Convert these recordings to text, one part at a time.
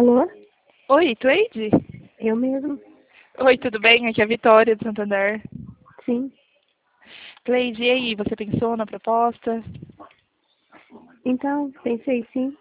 Alô? Oi, Cleide? Eu mesmo? Oi, tudo bem? Aqui é a Vitória, do Santander. Sim. Cleide, e aí, você pensou na proposta? Então, pensei sim.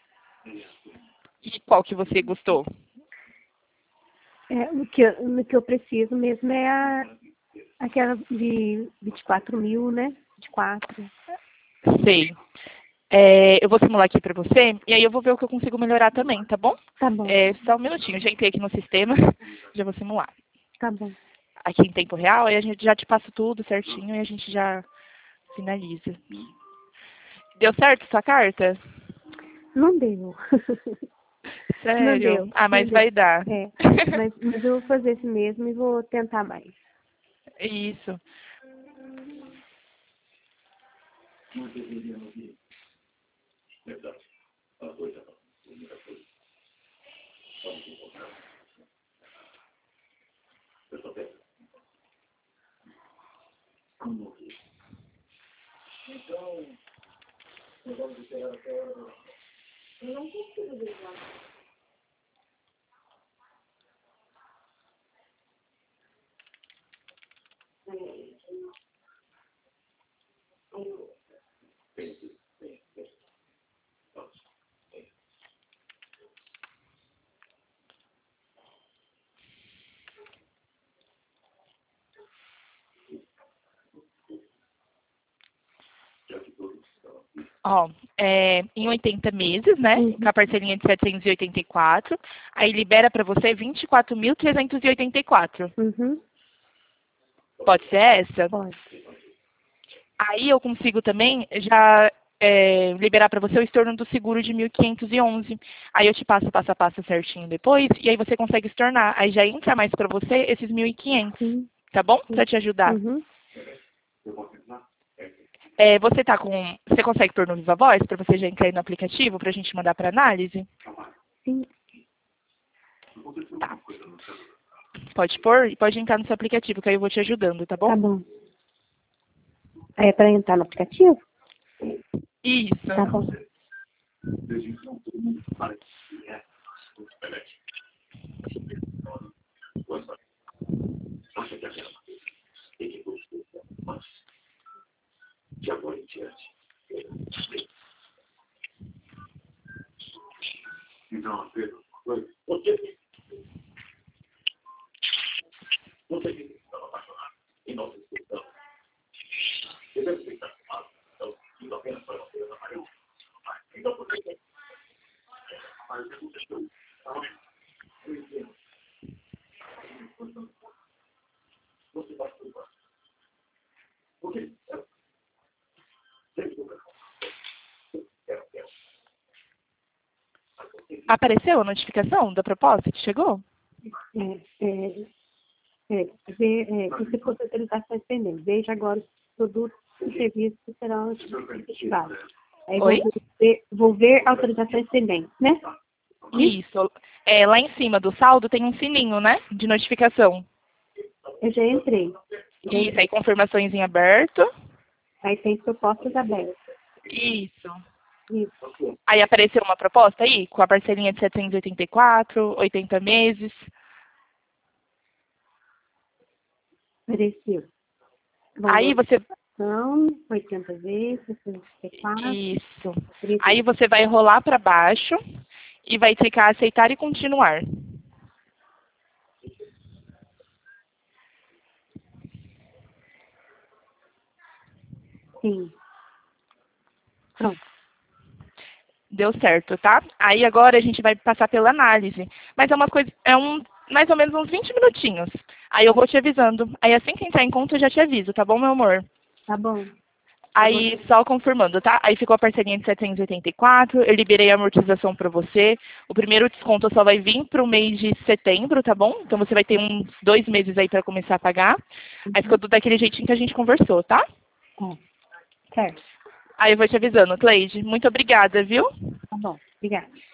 E qual que você gostou? No que eu preciso mesmo é aquela de 24 mil, né? 24. Sei. Eu vou simular aqui pra você, e aí eu vou ver o que eu consigo melhorar também, tá bom? Tá bom, Só um minutinho, já entrei aqui no sistema, já vou simular. tá bom. Aqui em tempo real, aí a gente já te passa tudo certinho e a gente já finaliza. Deu certo sua carta? Não deu. Não Sério? deu, Ah, não mas deu. vai dar. É, mas eu vou fazer esse mesmo e vou tentar mais. Isso. Ó, em 80 meses, né? Uhum. Com a parcelinha de 784, aí libera para você 24.384. Uhum. Pode ser essa? Pode. Aí eu consigo também já liberar para você o estorno do seguro de 1.511. Aí eu te passo passo a passo certinho depois, e aí você consegue estornar. Aí já entra mais para você esses 1.500, Sim, tá bom? sim. Para te ajudar. Uhum. Você consegue pôr no Viva Voz para você já entrar aí no aplicativo para a gente mandar para análise? Sim, Tá. Pode pôr e pode entrar no seu aplicativo, que aí eu vou te ajudando, tá bom? tá bom. É para entrar no aplicativo? Isso. Tá bom. Apareceu a notificação da proposta que chegou? Você pode autorizações pendentes. Veja agora os produtos e serviços que serão efetivados. Aí Oi? vou ver autorizações pendentes, né? Isso. Lá em cima do saldo tem um sininho, né? De notificação. Eu já entrei. Isso, aí confirmações em aberto. Aí tem propostas abertas. Isso. Isso. Aí apareceu uma proposta aí, com a parcelinha de 784, 80 meses. Apareceu. Aí você. São 80 vezes, 64. Isso. Aí você vai rolar para baixo e vai clicar aceitar e continuar. Sim. Pronto. Deu certo, tá? Aí agora a gente vai passar pela análise. Mas é uma coisa, mais ou menos uns 20 minutinhos. Aí eu vou te avisando. Aí assim que entrar em conta eu já te aviso, tá bom, meu amor? Tá bom. Aí, só confirmando, tá? Aí ficou a parcelinha de 784, eu liberei a amortização para você. O primeiro desconto só vai vir para o mês de setembro, tá bom? Então você vai ter uns 2 meses aí para começar a pagar. Aí ficou tudo daquele jeitinho que a gente conversou, tá? Tá. Certo. Aí eu vou te avisando, Cleide. Muito obrigada, viu? Tá bom. Obrigada.